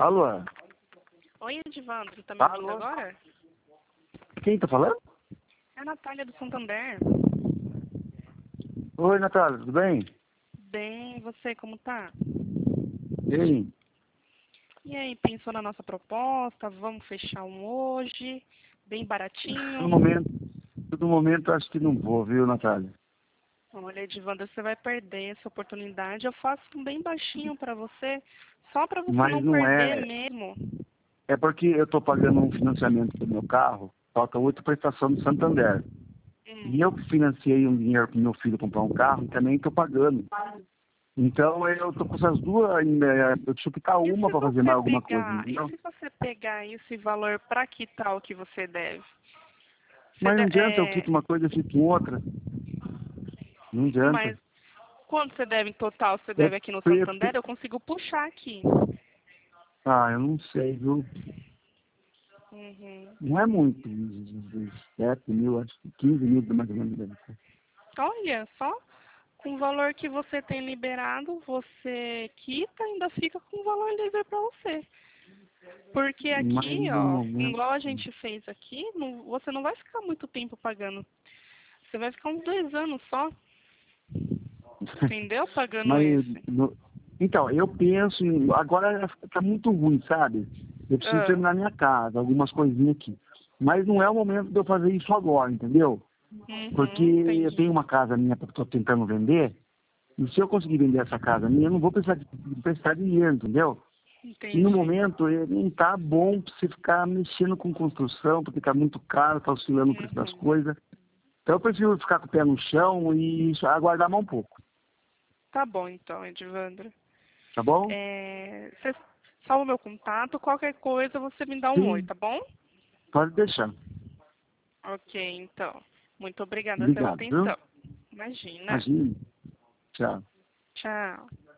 Alô? Oi, Edivandro, tá me ouvindo Alô? agora? Quem tá falando? É a Natália do Santander. Oi, Natália, tudo bem? Bem, e você, como tá? E aí? E aí, pensou na nossa proposta? Vamos fechar um hoje, bem No baratinho? momento acho que não vou, viu, Natália? Olha, Edivandro, você vai perder essa oportunidade. Eu faço um bem baixinho pra você, só pra você Mas não não perder é. mesmo. É porque eu tô pagando um financiamento do meu carro, falta 8 prestações do Santander. E eu que financiei um dinheiro pro meu filho comprar um carro e também tô pagando. Então eu tô com essas duas, eu preciso quitar E uma se para fazer você mais alguma coisa, pegar, e entendeu? se você pegar esse valor pra quitar o que você deve? Mas não adianta, eu quito uma coisa e fico com outra. Não adianta. Mas quanto você deve em total? Você É, deve aqui no Santander? Eu consigo puxar aqui. eu não sei, viu? Uhum. Não é muito, uns 7 mil, acho que 15 mil mais ou menos. Deve ser. Olha, só com o valor que você tem liberado, você quita e ainda fica com o valor livre para você. Porque Mas aqui, no ó, momento. igual a gente fez aqui, você não vai ficar muito tempo pagando. Você vai ficar uns 2 anos só, entendeu? Pagando Mas, esse. então, eu penso, agora tá muito ruim, sabe? Eu preciso Ah, terminar minha casa, algumas coisinhas aqui. Mas não é o momento de eu fazer isso agora, entendeu? Porque eu tenho entendi. uma casa minha que eu estou tentando vender, e se eu conseguir vender essa casa minha, eu não vou precisar de prestar dinheiro, entendeu? E no Entendi. momento não tá bom pra você ficar mexendo com construção, porque tá muito caro, tá oscilando o preço das Uhum. coisas. Então eu prefiro ficar com o pé no chão e aguardar mais um pouco, Tá bom então, Edivandro. tá bom? Você salva o meu contato, qualquer coisa você me dá um oi, Sim, tá bom? pode deixar. Ok, então. Muito obrigada pela Obrigado, viu? atenção. Imagina. Imagina. Tchau. Tchau.